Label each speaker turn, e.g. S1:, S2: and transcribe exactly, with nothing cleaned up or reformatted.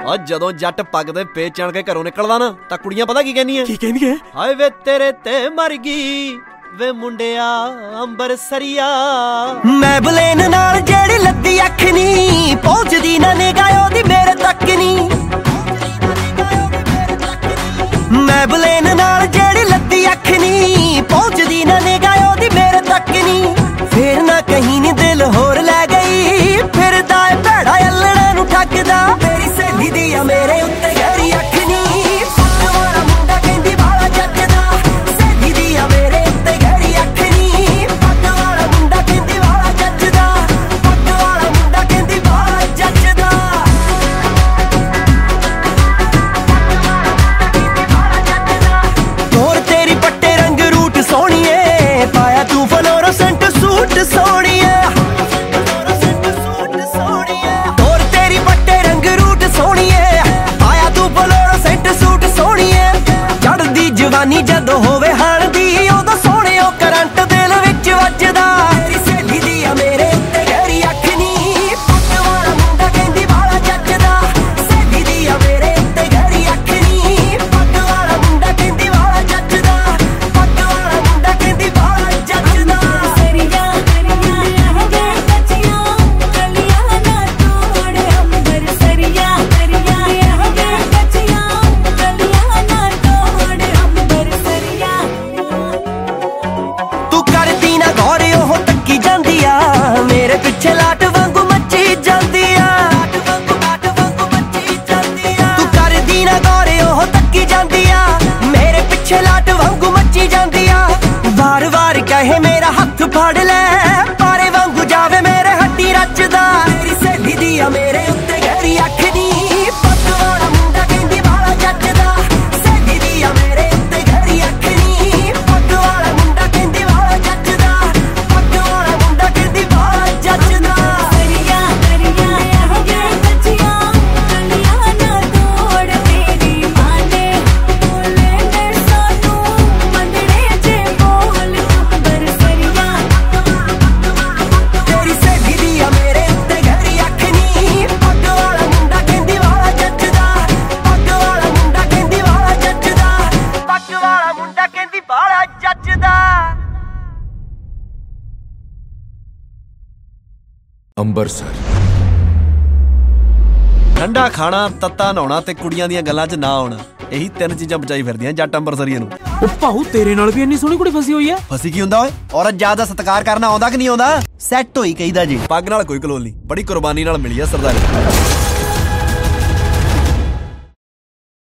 S1: और जदों जट पग दे पेच चढ़ के घरों निकलदा ना तां कुड़ियां पता की कहनी है
S2: की कहनी है
S1: हाय वे तेरे ते मर गई वे मुंडिया अंबर सरिया
S3: मैं बलेन नाल जेड़ी लद्दी अख नी पहुंचदी ना निगाह ओदी मेरे तक नी मैं बलेन नाल जेड़ी लद्दी अख नी पहुंचदी ना निगाह ओदी मेरे तक नी फिर ना कहीं नी दिल होर लै गई फिरदा ए भैड़ा अल्लड़ा नू ठगदा मेरी सहेली दी आ मेरे उत्ते गहरी अख नी फुट वाला मुंडा कहंदी वाला जचदा सहेली दी आ मेरे उत्ते गहरी अख नी पग वाला मुंडा कहंदी वाला जचदा पग वाला मुंडा कहंदी वाला जचदा तोर तेरी पट्टे रंग रूट सोहणीए पाया तू फ्लोरोसेंट सूट सोहणीए तोर तेरी पट्टे रंग रूट सोहणीए पाया तू फ्लोरोसेंट सूट सोहणीए चढ़दी जवानी जदों होवे हाण दी उदों सोहणियो करंट दिल विच वजदा मेरी सहेली दी आ मेरे उत्ते गहरी अख नी पग वाला मुंडा कहंदी वाला जचदा सहेली दी आ मेरे उत्ते गहरी अख नी पग वाला मुंडा कहंदी वाला जचदा पग वाला मुंडा कहंदी वाला जचदा
S4: सरिया सरिया हवे कचिया कलिया ना तोड़ अंबर सरिया सरिया हवे कचिया कलिया ना तोड़ अंबर सरिया
S3: तू करदी ना गौर ओह तक्की जांदी आ मेरे पिछे लाट वांगू मच्ची जांदी आ तू करदी ना गौर ओह तक्की जांदी आ मेरे पिछे लाट वांगू मच्ची जांदी आ वार वार कहे मेरा हथ फड़ ले पारे वांगू जावे मेरे हड्डी रचदा मेरी सहेली दी आ मेरे उत्ते गहरी अख नी पग वाला मुंडा कहंदी वाला जचदा सहेली दी आ मेरे उत्ते गहरी अख नी पग वाला मुंडा कहंदी वाला जचदा पग वाला मुंडा कहंदी वाला जचदा
S4: सरिया सरिया हवे कचिया कलिया ना तोड़ तेरी माने बोले ने सानू मंदड़े जे बोल अंबर सरिया
S3: तेरी सहेली दी आ मेरे उत्ते गहरी अख नी पग वाला मुंडा कहंदी वाला जचदा पग वाला मुंडा कहंदी वाला जचदा पग वाला मुंडा कहंदी वाला जचदा
S2: ਅੰਬਰਸਰ
S1: ठंडा खाना तत्ता नहाउणा ते कुड़ियां ਦੀਆਂ ਗੱਲਾਂ 'ਚ ਨਾ ਆਉਣਾ ਇਹੀ ਤਿੰਨ ਚੀਜ਼ਾਂ ਬਚਾਈ ਫਿਰਦੀਆਂ ਜੱਟ ਅੰਬਰਸਰੀਏ ਨੂੰ
S2: ਉਹ ਭਾਊ ਤੇਰੇ ਨਾਲ ਵੀ ਇੰਨੀ ਸੋਹਣੀ ਕੁੜੀ ਫਸੀ ਹੋਈ ਆ
S1: ਫਸੀ ਕੀ ਹੁੰਦਾ ਓਏ ਔਰਤ ਜਾਤ ਦਾ ਸਤਿਕਾਰ ਕਰਨਾ ਆਉਂਦਾ ਕਿ ਨਹੀਂ ਆਉਂਦਾ
S3: ਸੈੱਟ ਹੋਈ ਕਹੀਦਾ ਜੀ
S1: ਪੱਗ ਨਾਲ ਕੋਈ ਕਲੋਲ ਨਹੀਂ ਬੜੀ ਕੁਰਬਾਨੀ ਨਾਲ ਮਿਲੀ ਆ ਸਰਦਾਰੀ